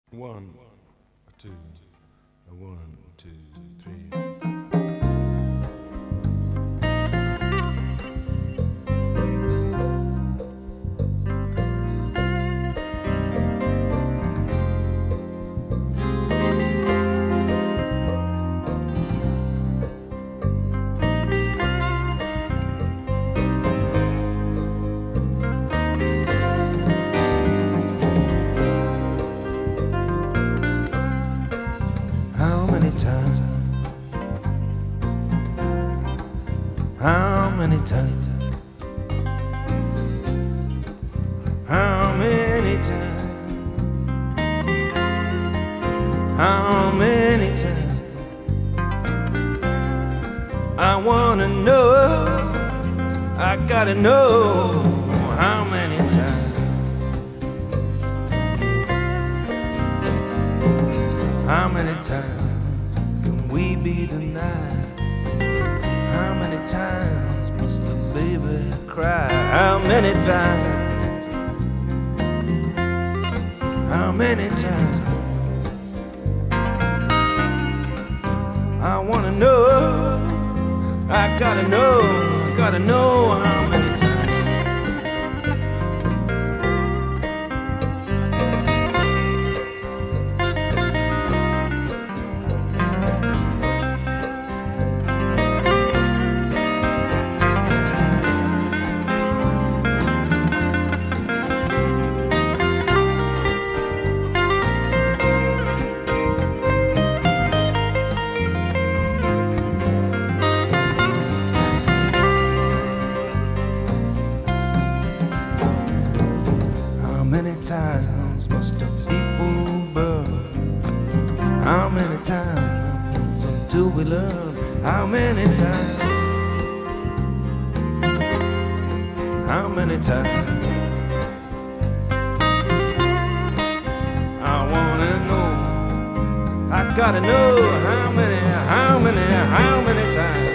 One, two, one, two, three. How many times? How many times? How many times? How many times? I wanna know, I gotta know how many times. How many times can we be denied? How many times must the baby cry? How many times? How many times? I wanna know, I gotta know how many times. How many times must the people burn? How many times until we learn? How many times? How many times? I wanna know, I gotta know how many times?